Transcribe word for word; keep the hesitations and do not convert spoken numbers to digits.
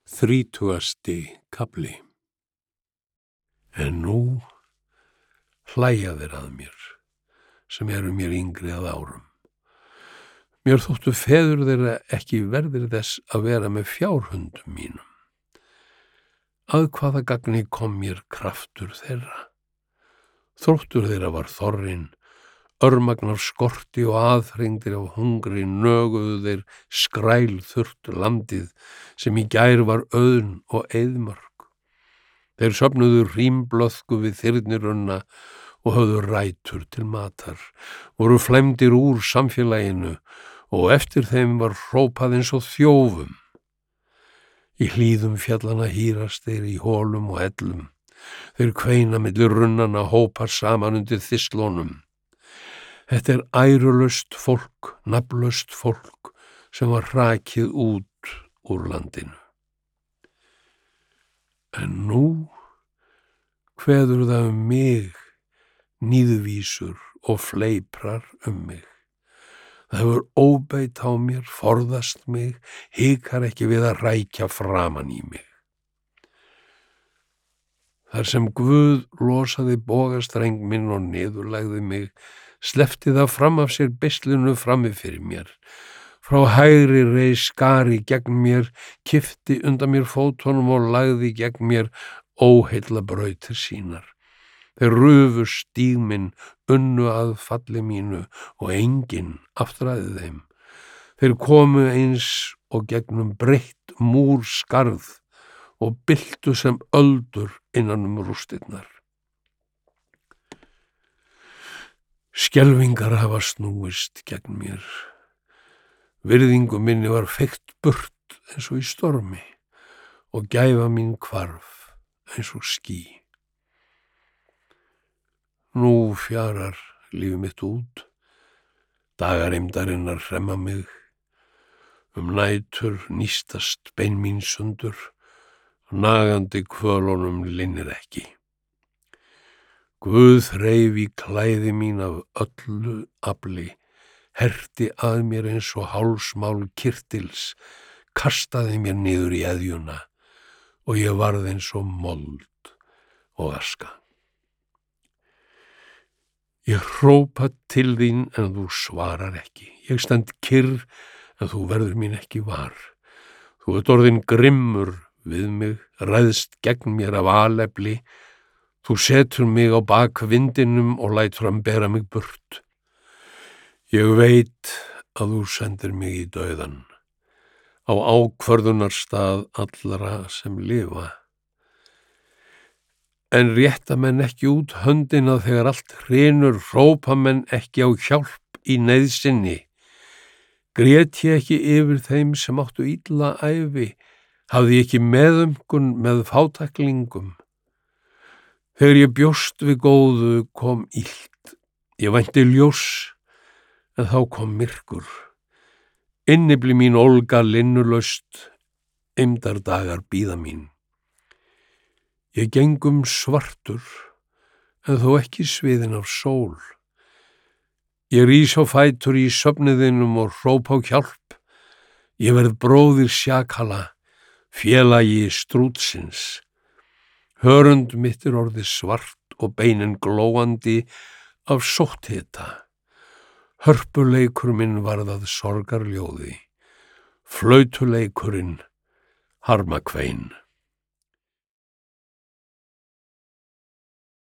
Þrítugasti kafli. En nú hlæja þeir að mér, sem eru mér yngri að árum. Mér þóttu feður þeirra ekki verðir þess að vera með fjárhundum mínum. Að hvaða gagni kom mér kraftur þeirra? Þróttur þeirra var þorrinn, örmagnar skorti og aðþrengdir af hungri nöguðu þeir skrælþurrt landið sem í gær var auðn og eyðmörk. Þeir söfnuðu rímblöðku við þyrnirunna og höfðu rætur til matar, voru flæmdir úr samfélaginu og eftir þeim var hrópað eins og þjófum. Í hlíðum fjallana hýrast þeir í hólum og ellum, þeir kveina milli runnana hópar saman undir þistlónum. Þetta er ærulaust fólk, nafnlaust fólk sem var hrakið út úr landinu. En nú kveður það um mig, níðvísur og fleiprar um mig. Það hefur óbeit á mér, forðast mig, hikar ekki við að rækja framan í mig. Þar sem Guð losaði bogastreng minn og niðurlægði mig, sleppti það fram af sér beislinu frammi fyrir mér. Frá hægri reis skari gegn mér, kippti undan mér fótunum og lagði gegn mér óheilla brautir sínar. Þeir rufu stíg minn, unnu að falli mínu og enginn aftræði þeim. Þeir komu eins og gegnum breitt múr skarð og byltu sem öldur innan um rústirnar. Skelfingar hafa snúist gegn mér. Virðingu minni var feykt burt eins og í stormi og gæfa mín hvarf eins og ský. Nú fjarar líf mitt út, dagar eymdarinnar hremma mig, um nætur nístast bein mín sundur, nagandi kvölunum linnir ekki. Guð þreif í klæði mín af öllu afli, herti að mér eins og hálsmál kirtils, kastaði mér niður í eðjuna og ég varð eins og mold og aska. Ég hrópa til þín en þú svarar ekki, ég stend kyrr en þú verður mín ekki var. Þú ert orðinn grimmur við mig, ræðst gegn mér af alefli, þú setur mig á bak vindinum og lætur hann bera mig burt. Ég veit að þú sendir mig í dauðan, á ákvörðunarstað allra sem lifa. En rétta menn ekki út höndina þegar allt hrynur, hrópa menn ekki á hjálp í neyðsinni. Grét ég ekki yfir þeim sem áttu illa ævi, hafði ég ekki meðumkun með fátæklingum. Þegar ég bjóst við góðu kom illt, ég vænti ljós, en þá kom myrkur. Innibli mín ólga linnulaust, eymdardagar bíða mín. Ég gengum svartur, en þó ekki sviðin af sól. Ég rís á fætur í söfniðinum og hróp á hjálp. Ég verð bróðir sjakala, félagi strútsins. Hörund mitt er orðið svart og beinin glóandi af sótthita. Hörpuleikur minn varð að sorgarljóði, flautuleikurinn harmakvein.